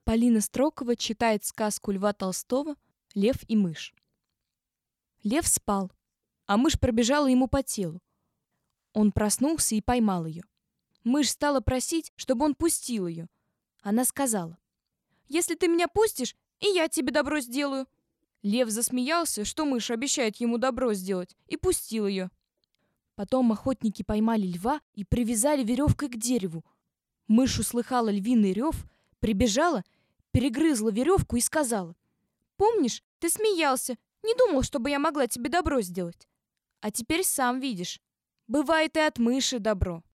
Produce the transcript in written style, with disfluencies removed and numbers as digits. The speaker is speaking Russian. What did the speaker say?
Полина Строкова читает сказку Льва Толстого «Лев и мышь». Лев спал, а мышь пробежала ему по телу. Он проснулся и поймал ее. Мышь стала просить, чтобы он пустил ее. Она сказала: «Если ты меня пустишь, и я тебе добро сделаю». Лев засмеялся, что мышь обещает ему добро сделать, и пустил ее. Потом охотники поймали льва и привязали веревкой к дереву. Мышь услыхала львиный рев, прибежала, перегрызла веревку и сказала: «Помнишь, ты смеялся, не думал, чтобы я могла тебе добро сделать. А теперь сам видишь, бывает и от мыши добро».